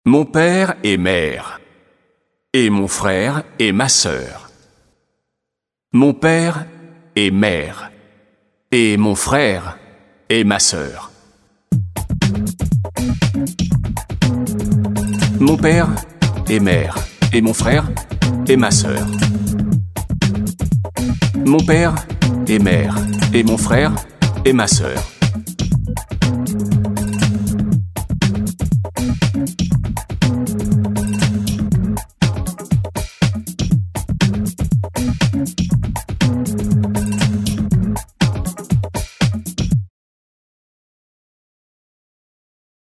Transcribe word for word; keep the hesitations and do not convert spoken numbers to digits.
Mon père est maire, et mon frère est ma sœur. Mon père est maire, et mon frère est ma sœur. Mon père est maire, et mon frère est ma sœur. Mon père est maire, et mon frère est ma sœur.